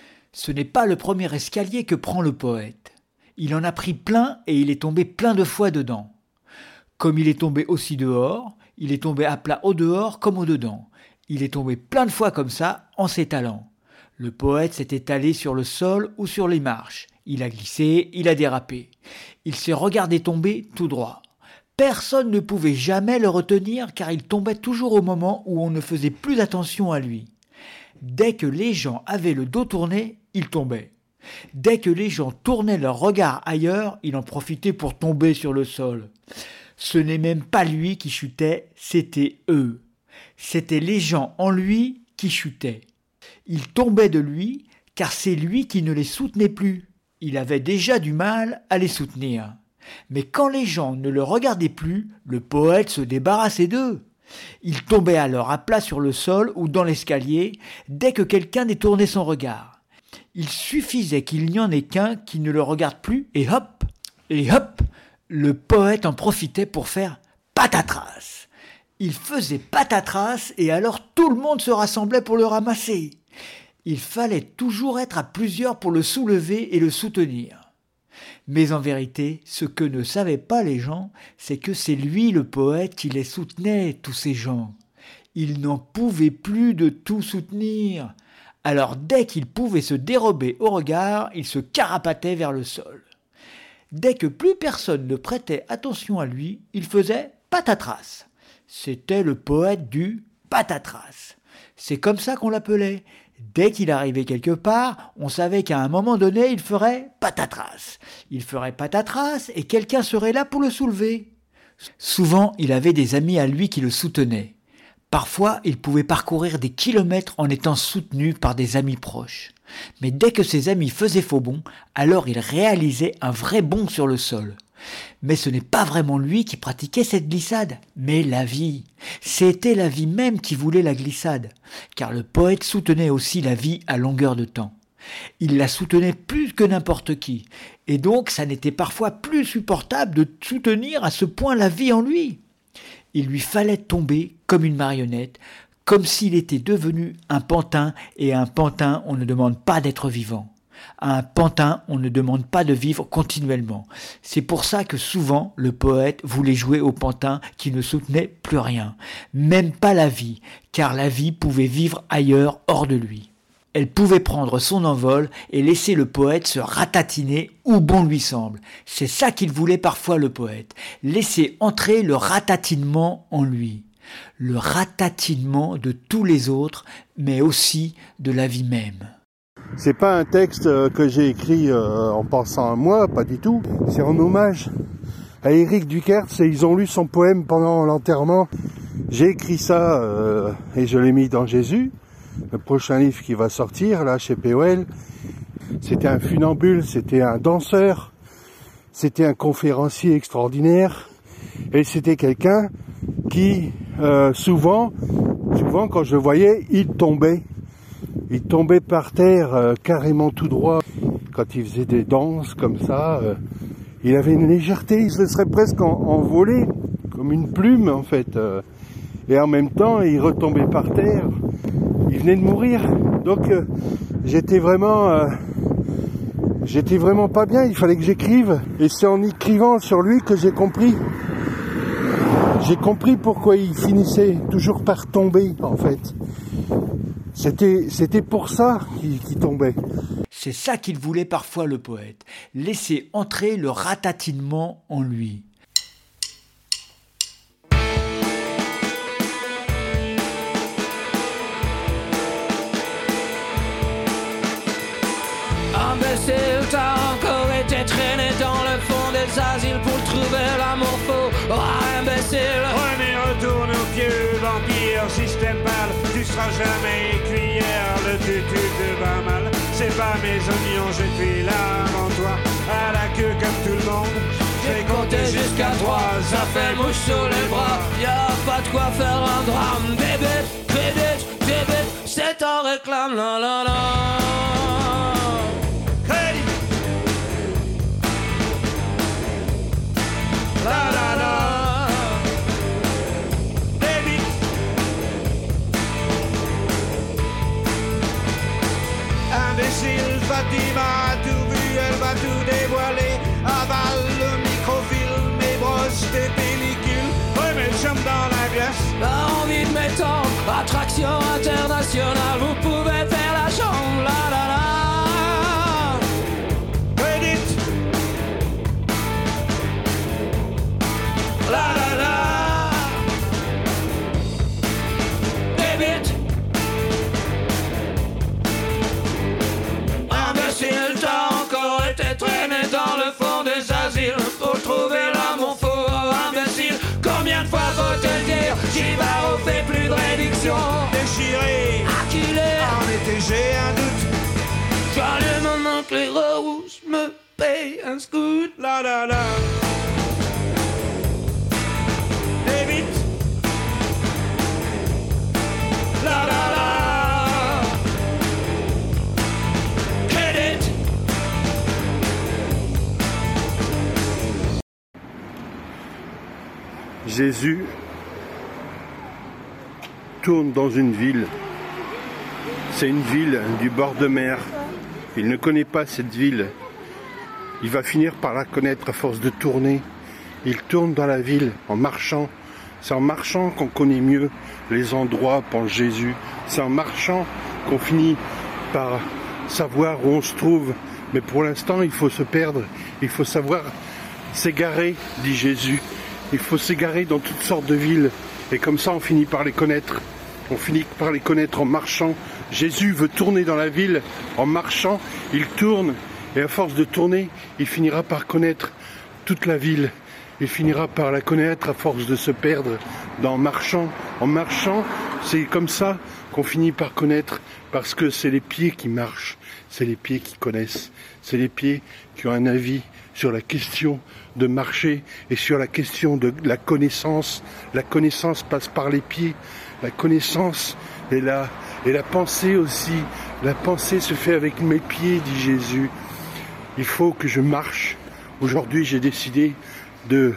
Ce n'est pas le premier escalier que prend le poète. Il en a pris plein et il est tombé plein de fois dedans. Comme il est tombé aussi dehors, il est tombé à plat au dehors comme au dedans. Il est tombé plein de fois comme ça en s'étalant. Le poète s'est étalé sur le sol ou sur les marches. Il a glissé, il a dérapé. Il s'est regardé tomber tout droit. Personne ne pouvait jamais le retenir car il tombait toujours au moment où on ne faisait plus attention à lui. Dès que les gens avaient le dos tourné, il tombait. Dès que les gens tournaient leur regard ailleurs, il en profitait pour tomber sur le sol. Ce n'est même pas lui qui chutait, c'était eux. C'étaient les gens en lui qui chutaient. Il tombait de lui car c'est lui qui ne les soutenait plus. Il avait déjà du mal à les soutenir. Mais quand les gens ne le regardaient plus, le poète se débarrassait d'eux. Il tombait alors à plat sur le sol ou dans l'escalier dès que quelqu'un détournait son regard. Il suffisait qu'il n'y en ait qu'un qui ne le regarde plus et hop, et hop, le poète en profitait pour faire patatras. Il faisait patatras et alors tout le monde se rassemblait pour le ramasser. Il fallait toujours être à plusieurs pour le soulever et le soutenir. Mais en vérité, ce que ne savaient pas les gens, c'est que c'est lui le poète qui les soutenait, tous ces gens. Il n'en pouvait plus de tout soutenir. Alors dès qu'il pouvait se dérober au regard, il se carapatait vers le sol. Dès que plus personne ne prêtait attention à lui, il faisait patatras. C'était le poète du patatras. C'est comme ça qu'on l'appelait. Dès qu'il arrivait quelque part, on savait qu'à un moment donné, il ferait patatras. Il ferait patatras et quelqu'un serait là pour le soulever. Souvent, il avait des amis à lui qui le soutenaient. Parfois, il pouvait parcourir des kilomètres en étant soutenu par des amis proches. Mais dès que ses amis faisaient faux bond, alors il réalisait un vrai bond sur le sol. Mais ce n'est pas vraiment lui qui pratiquait cette glissade, mais la vie. C'était la vie même qui voulait la glissade, car le poète soutenait aussi la vie à longueur de temps. Il la soutenait plus que n'importe qui, et donc ça n'était parfois plus supportable de soutenir à ce point la vie en lui. Il lui fallait tomber comme une marionnette, comme s'il était devenu un pantin, et à un pantin on ne demande pas d'être vivant. À un pantin, on ne demande pas de vivre continuellement. C'est pour ça que souvent, le poète voulait jouer au pantin qui ne soutenait plus rien, même pas la vie, car la vie pouvait vivre ailleurs, hors de lui. Elle pouvait prendre son envol et laisser le poète se ratatiner où bon lui semble. C'est ça qu'il voulait parfois le poète, laisser entrer le ratatinement en lui. Le ratatinement de tous les autres, mais aussi de la vie même. C'est pas un texte que j'ai écrit euh, en pensant à moi, pas du tout. C'est en hommage à Éric Duquertz et ils ont lu son poème pendant l'enterrement. J'ai écrit ça euh, et je l'ai mis dans Jésus, le prochain livre qui va sortir là chez P O L. C'était un funambule, c'était un danseur, c'était un conférencier extraordinaire et c'était quelqu'un qui euh, souvent, souvent quand je le voyais, il tombait. Il tombait par terre euh, carrément tout droit. Quand il faisait des danses comme ça, euh, il avait une légèreté, il se serait presque en, envolé, comme une plume en fait. Euh, et en même temps, il retombait par terre. Il venait de mourir. Donc euh, j'étais vraiment... Euh, j'étais vraiment pas bien, il fallait que j'écrive. Et c'est en écrivant sur lui que j'ai compris. J'ai compris pourquoi il finissait toujours par tomber, en fait. C'était, c'était pour ça qu'il, qu'il tombait. C'est ça qu'il voulait parfois le poète, laisser entrer le ratatinement en lui. Imbécile, t'as encore été traîné dans le fond des asiles pour trouver l'amour faux. Oh, imbécile. Ouais, mais retourne au vieux vampire, système pâle. Tu seras jamais cuillère, le tutu te va mal. C'est pas mes oignons, je suis là avant toi, à la queue comme tout le monde. J'ai compté jusqu'à trois, ça fait mouche sur les bras. Y'a pas de quoi faire un drame. Bébé, bébé, bébé, c'est en réclame, la la la. La la la, baby. Imbécile, Fatima a tout vu, elle va tout dévoiler. Avale le microfilm et brosse tes pellicules. Ouais, mais chum dans la glace. Pas envie de m'étendre, attraction internationale. Vous pouvez faire la chambre, la la la. La la la, débite. Imbécile, t'as encore été traîné dans le fond des asiles pour trouver l'amour faux. Imbécile, combien de fois faut te le dire? Givaro fait plus de réduction. Déchiré, acculé, en été j'ai un doute. J'allume mon éclaireur rouge, me paye un scoot. La la la. La la la, get it. Jésus tourne dans une ville. C'est une ville du bord de mer. Il ne connaît pas cette ville. Il va finir par la connaître à force de tourner. Il tourne dans la ville en marchant. C'est en marchant qu'on connaît mieux les endroits, pense Jésus. C'est en marchant qu'on finit par savoir où on se trouve. Mais pour l'instant, il faut se perdre. Il faut savoir s'égarer, dit Jésus. Il faut s'égarer dans toutes sortes de villes. Et comme ça, on finit par les connaître. On finit par les connaître en marchant. Jésus veut tourner dans la ville en marchant. Il tourne. Et à force de tourner, il finira par connaître toute la ville. Il finira par la connaître à force de se perdre dans marchant. En marchant, c'est comme ça qu'on finit par connaître, parce que c'est les pieds qui marchent, c'est les pieds qui connaissent, c'est les pieds qui ont un avis sur la question de marcher et sur la question de la connaissance. La connaissance passe par les pieds, la connaissance et la, et la pensée aussi. La pensée se fait avec mes pieds, dit Jésus. Il faut que je marche. Aujourd'hui, j'ai décidé De,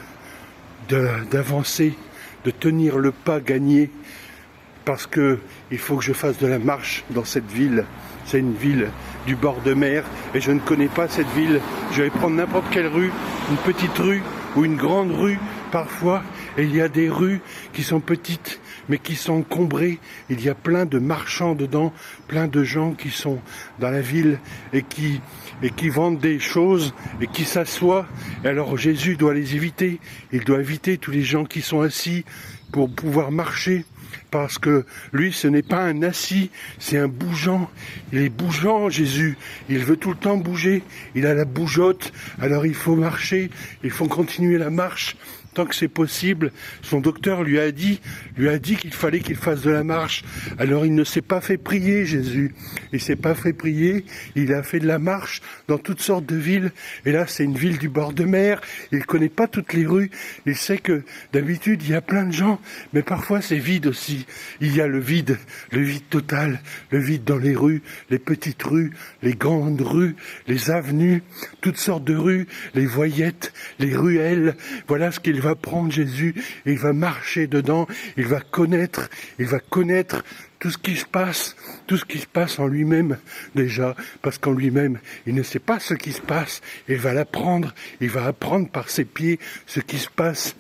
de, d'avancer, de tenir le pas gagné, parce que il faut que je fasse de la marche dans cette ville. C'est une ville du bord de mer et je ne connais pas cette ville. Je vais prendre n'importe quelle rue, une petite rue ou une grande rue parfois, et il y a des rues qui sont petites mais qui sont encombrées. Il y a plein de marchands dedans, plein de gens qui sont dans la ville et qui, et qui vendent des choses et qui s'assoient. Et alors Jésus doit les éviter. Il doit éviter tous les gens qui sont assis pour pouvoir marcher. Parce que lui, ce n'est pas un assis, c'est un bougeant. Il est bougeant, Jésus. Il veut tout le temps bouger. Il a la bougeotte. Alors il faut marcher. Il faut continuer la marche tant que c'est possible. Son docteur lui a dit, lui a dit qu'il fallait qu'il fasse de la marche. Alors il ne s'est pas fait prier, Jésus. Il s'est pas fait prier. Il a fait de la marche dans toutes sortes de villes. Et là, c'est une ville du bord de mer. Il connaît pas toutes les rues. Il sait que d'habitude, il y a plein de gens, mais parfois c'est vide aussi. Il y a le vide, le vide total, le vide dans les rues, les petites rues, les grandes rues, les avenues, toutes sortes de rues, les voyettes, les ruelles. Voilà ce qu'il va prendre Jésus et il va marcher dedans, il va connaître, il va connaître tout ce qui se passe, tout ce qui se passe en lui-même déjà, parce qu'en lui-même, il ne sait pas ce qui se passe, il va l'apprendre, il va apprendre par ses pieds ce qui se passe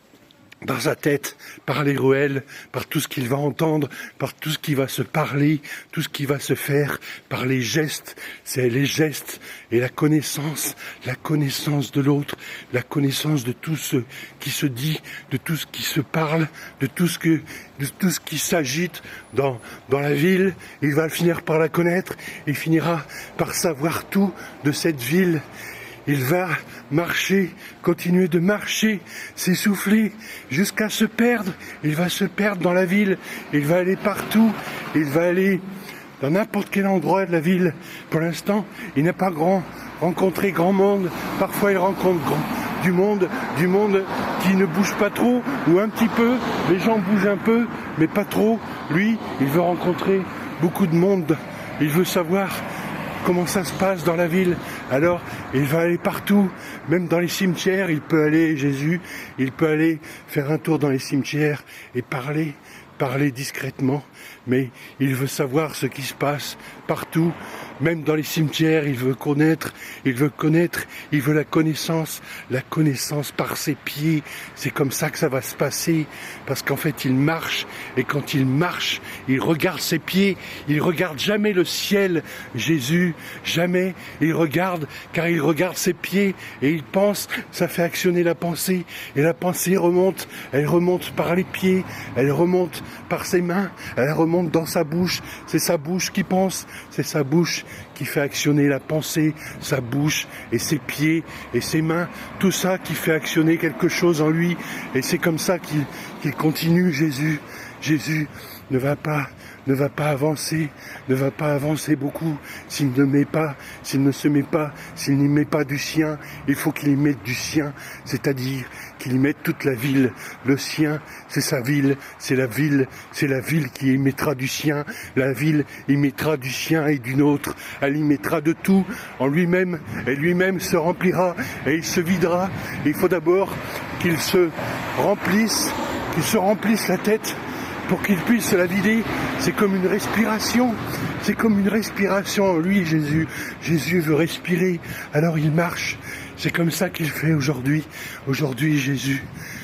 par sa tête, par les ruelles, par tout ce qu'il va entendre, par tout ce qui va se parler, tout ce qui va se faire, par les gestes. C'est les gestes et la connaissance, la connaissance de l'autre, la connaissance de tout ce qui se dit, de tout ce qui se parle, de tout ce que, de tout ce qui s'agite dans, dans la ville. Il va finir par la connaître, il finira par savoir tout de cette ville. Il va marcher, continuer de marcher, s'essouffler, jusqu'à se perdre. Il va se perdre dans la ville, il va aller partout, il va aller dans n'importe quel endroit de la ville. Pour l'instant, il n'a pas grand, rencontré grand monde. Parfois, il rencontre grand, du monde, du monde qui ne bouge pas trop, ou un petit peu. Les gens bougent un peu, mais pas trop. Lui, il veut rencontrer beaucoup de monde. Il veut savoir comment ça se passe dans la ville. Alors, il va aller partout, même dans les cimetières, il peut aller, Jésus, il peut aller faire un tour dans les cimetières et parler, parler discrètement, mais il veut savoir ce qui se passe partout, même dans les cimetières, il veut connaître, il veut connaître, il veut la connaissance, la connaissance par ses pieds. C'est comme ça que ça va se passer, parce qu'en fait il marche, et quand il marche, il regarde ses pieds, il regarde jamais le ciel, Jésus, jamais, il regarde, car il regarde ses pieds, et il pense, ça fait actionner la pensée, et la pensée remonte, elle remonte par les pieds, elle remonte par ses mains, elle remonte dans sa bouche, c'est sa bouche qui pense, c'est sa bouche qui fait actionner la pensée, sa bouche et ses pieds et ses mains, tout ça qui fait actionner quelque chose en lui, et c'est comme ça qu'il qu'il continue, Jésus. Jésus ne va pas ne va pas avancer, ne va pas avancer beaucoup s'il ne met pas, s'il ne se met pas, s'il n'y met pas du sien. Il faut qu'il y mette du sien, c'est-à-dire qu'il y mette toute la ville. Le sien, c'est sa ville, c'est la ville, c'est la ville qui y mettra du sien. La ville y mettra du sien et d'une autre. Elle y mettra de tout en lui-même, et lui-même se remplira et il se videra. Il faut d'abord qu'il se remplisse, qu'il se remplisse la tête pour qu'il puisse la vider. C'est comme une respiration, c'est comme une respiration en lui, Jésus. Jésus veut respirer, alors il marche. C'est comme ça qu'il fait aujourd'hui. Aujourd'hui, Jésus,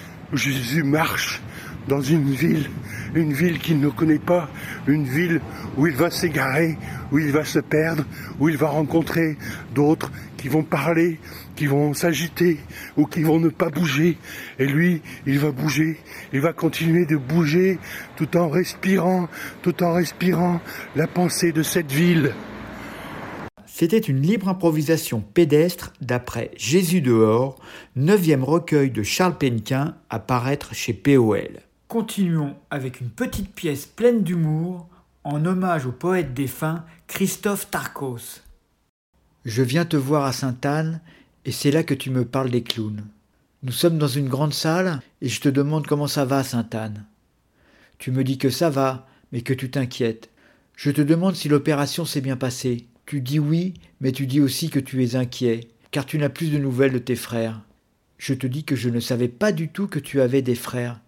Jésus marche dans une ville, une ville qu'il ne connaît pas, une ville où il va s'égarer, où il va se perdre, où il va rencontrer d'autres qui vont parler, qui vont s'agiter ou qui vont ne pas bouger. Et lui, il va bouger, il va continuer de bouger tout en respirant, tout en respirant la pensée de cette ville. C'était une libre improvisation pédestre d'après Jésus dehors, neuvième recueil de Charles Penquin à paraître chez P O L. Continuons avec une petite pièce pleine d'humour en hommage au poète défunt Christophe Tarkos. Je viens te voir à Sainte-Anne et c'est là que tu me parles des clowns. Nous sommes dans une grande salle et je te demande comment ça va à Sainte-Anne. Tu me dis que ça va, mais que tu t'inquiètes. Je te demande si l'opération s'est bien passée. Tu dis oui, mais tu dis aussi que tu es inquiet, car tu n'as plus de nouvelles de tes frères. Je te dis que je ne savais pas du tout que tu avais des frères.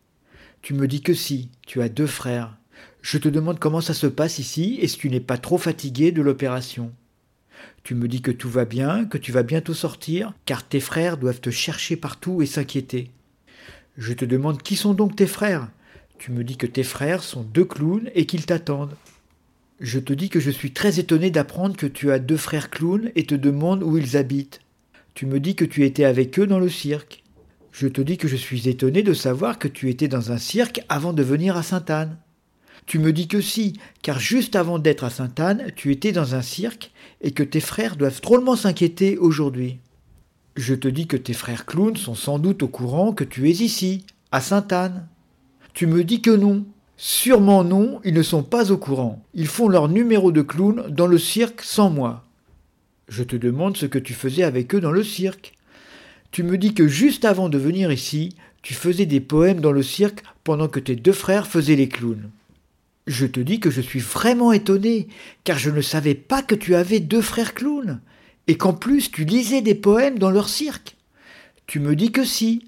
Tu me dis que si, tu as deux frères. Je te demande comment ça se passe ici et si tu n'es pas trop fatigué de l'opération. Tu me dis que tout va bien, que tu vas bientôt sortir, car tes frères doivent te chercher partout et s'inquiéter. Je te demande qui sont donc tes frères. Tu me dis que tes frères sont deux clowns et qu'ils t'attendent. Je te dis que je suis très étonné d'apprendre que tu as deux frères clowns et te demande où ils habitent. Tu me dis que tu étais avec eux dans le cirque. Je te dis que je suis étonné de savoir que tu étais dans un cirque avant de venir à Sainte-Anne. Tu me dis que si, car juste avant d'être à Sainte-Anne, tu étais dans un cirque et que tes frères doivent drôlement s'inquiéter aujourd'hui. Je te dis que tes frères clowns sont sans doute au courant que tu es ici, à Sainte-Anne. Tu me dis que non. Sûrement non, ils ne sont pas au courant. Ils font leur numéro de clown dans le cirque sans moi. Je te demande ce que tu faisais avec eux dans le cirque. Tu me dis que juste avant de venir ici, tu faisais des poèmes dans le cirque pendant que tes deux frères faisaient les clowns. Je te dis que je suis vraiment étonné, car je ne savais pas que tu avais deux frères clowns, et qu'en plus tu lisais des poèmes dans leur cirque. Tu me dis que si.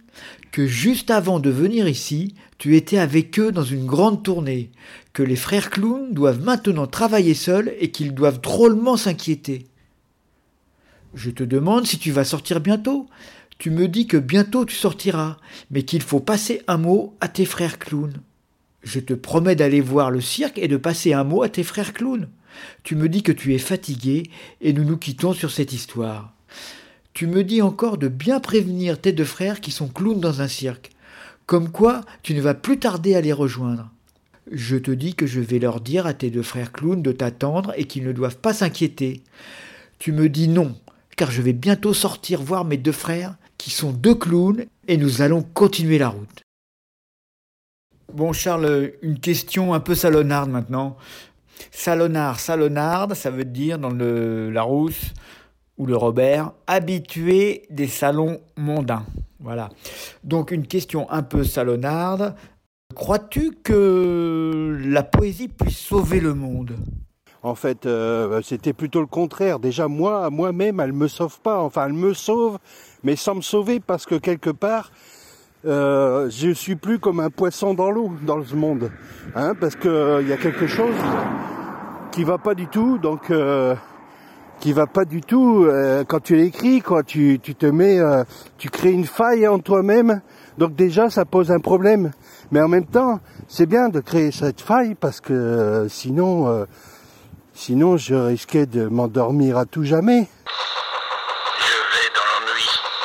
que juste avant de venir ici, tu étais avec eux dans une grande tournée, que les frères clowns doivent maintenant travailler seuls et qu'ils doivent drôlement s'inquiéter. Je te demande si tu vas sortir bientôt. Tu me dis que bientôt tu sortiras, mais qu'il faut passer un mot à tes frères clowns. Je te promets d'aller voir le cirque et de passer un mot à tes frères clowns. Tu me dis que tu es fatigué et nous nous quittons sur cette histoire. Tu me dis encore de bien prévenir tes deux frères qui sont clowns dans un cirque, comme quoi tu ne vas plus tarder à les rejoindre. Je te dis que je vais leur dire à tes deux frères clowns de t'attendre et qu'ils ne doivent pas s'inquiéter. Tu me dis non, car je vais bientôt sortir voir mes deux frères qui sont deux clowns et nous allons continuer la route. Bon Charles, une question un peu salonarde maintenant. Salonard, salonarde, ça veut dire dans le Larousse ou le Robert, habitué des salons mondains. Voilà. Donc une question un peu salonarde. Crois-tu que la poésie puisse sauver le monde ? En fait, euh, c'était plutôt le contraire. Déjà, moi, moi-même, elle me sauve pas. Enfin, elle me sauve, mais sans me sauver, parce que quelque part, euh, je suis plus comme un poisson dans l'eau, dans ce monde. Hein, parce que euh, y a quelque chose qui va pas du tout. Donc, euh, qui va pas du tout. Euh, quand tu l'écris, quoi, tu, tu te mets, euh, tu crées une faille en toi-même. Donc déjà, ça pose un problème. Mais en même temps, c'est bien de créer cette faille parce que euh, sinon. Euh, Sinon, je risquais de m'endormir à tout jamais. Je vais dans l'ennui.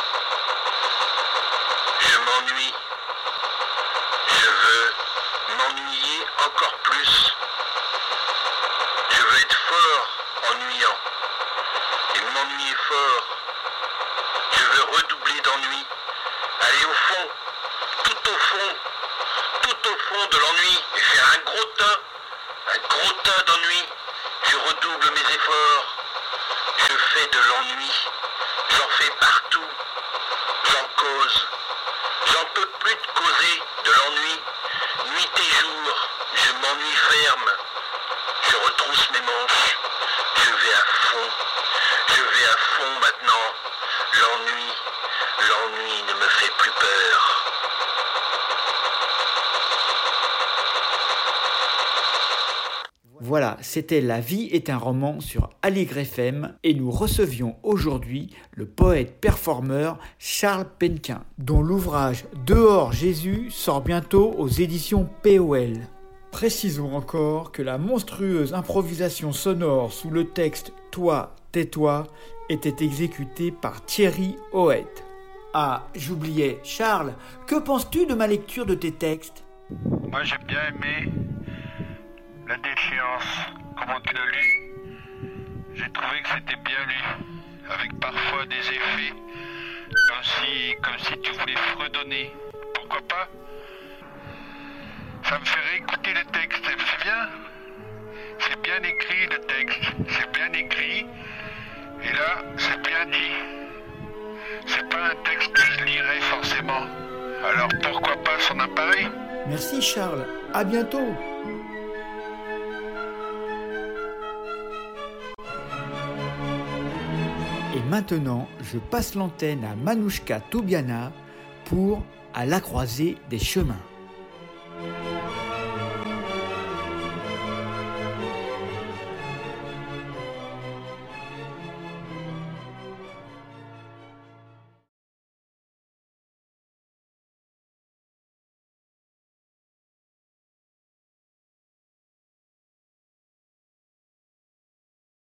Je m'ennuie. Je veux m'ennuyer encore plus. Je veux être fort ennuyant. Et m'ennuyer fort. Je veux redoubler d'ennui. Aller au fond, tout au fond, tout au fond de l'ennui et faire un gros tas, un gros tas d'ennui. Je redouble mes efforts, je fais de l'ennui, j'en fais partout, j'en cause, j'en peux plus de causer de l'ennui, nuit et jour, je m'ennuie ferme, je retrousse mes manches, je vais à fond, je vais à fond maintenant, l'ennui, l'ennui ne me fait plus peur. Voilà, c'était La vie est un roman sur Aligre F M et nous recevions aujourd'hui le poète-performeur Charles Penquin, dont l'ouvrage Dehors Jésus sort bientôt aux éditions P O L. Précisons encore que la monstrueuse improvisation sonore sous le texte « Toi, tais-toi » était exécutée par Thierry Hoët. Ah, j'oubliais, Charles, que penses-tu de ma lecture de tes textes ? Moi j'ai bien aimé La déchéance, comment tu l'as lu. J'ai trouvé que c'était bien lu, avec parfois des effets, comme si, comme si tu voulais fredonner. Pourquoi pas ? Ça me fait réécouter le texte, c'est bien. C'est bien écrit le texte, c'est bien écrit, et là, c'est bien dit. C'est pas un texte que je lirais forcément. Alors pourquoi pas s'en emparer ? Merci Charles, à bientôt. Et maintenant, je passe l'antenne à Manouchka Toubiana pour À la croisée des chemins.